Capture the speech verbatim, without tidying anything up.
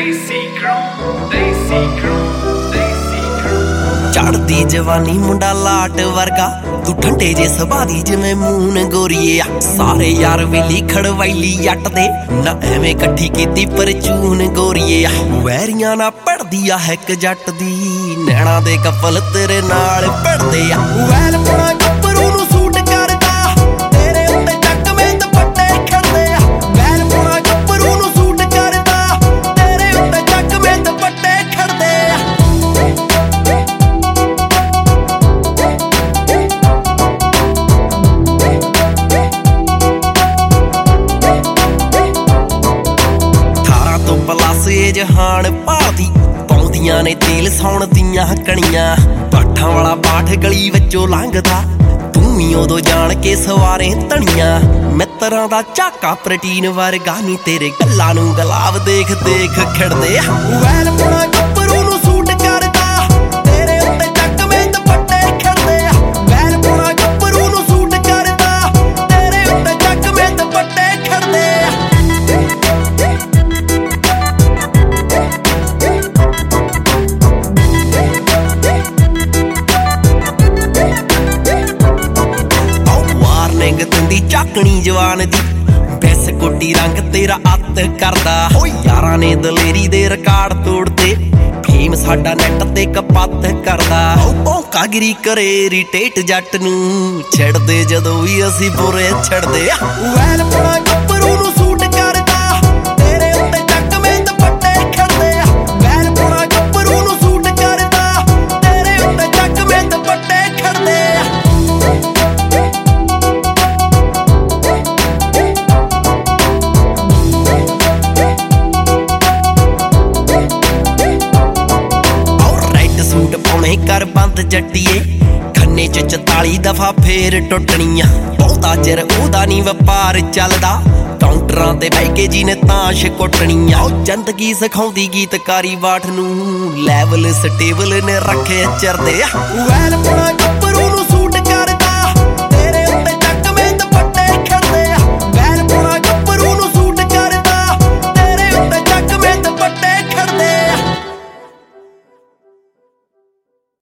चढ़दी जवानी मुंडा लाट वर्गा तू ठंडे जे सबादी जिवें मून गोरीए आ सारे यार वेली खड़वाईली जट दे ना एवें कट्ठी कीती परचून गोरीए आ वैरियां ना पढ़दी आ हैक जट दी नैना दे कपल तेरे नाल पढ़दे आ वैल पुणा गप्परू नूं सूट करदा तेरे उत्ते चकवें दुपट्टे खड़दे आ वैल पुणा गप्परू नूं सूट करदा तेरे उत्ते चकवें दुपट्टे खड़दे आ जहान भादी पाउंदियां ने तेल सौण दियां कणियां पाठां वाला पाठ गली विचों लंघदा तूं भी उदों जाण के सवारे धनियां मित्तरां दा झाका प्रोटीन वर्गा नी तेरे गल्लां नूं गलाब देख देख खड़दे वैल पुणा गप्परू नूं सूट करदा तेरे उत्ते चकवें दुपट्टे खड़दे वैल पुणा गप्परू नूं सूट करदा तेरे उत्ते चकवें दुपट्टे खड़दे झाकनी जवान दी बैस कोटी रंग तेरा अत करदा ओ यारां ने दलेरी दे रिकार्ड तोड़ते फेम साडा नैट ते कपत करदा ओ भौंकागिरी करे रिटेट जट नूं छड़दे जदों भी असीं बुरे छड़दे वैल पुणा गप्परू नूं सूट करदा तेरे उत्ते चकवें दुपट्टे खड़दे वैल पुणा गप्परू नूं सूट करदा तेरे उत्ते चकवें दुपट्टे खड़दे कर बंद जट्टिए खन्ने च चताली दफा फेर टुटणियां बहुता चिर ओदा नी वपार चलदा काउंटरां ते बह के जी ने ताश कुटणियां जिंदगी सिखाउंदी गीतकारी बाठ नूं लैवल स्टेबल ने रखे चरदे वैल पुणा गप्परू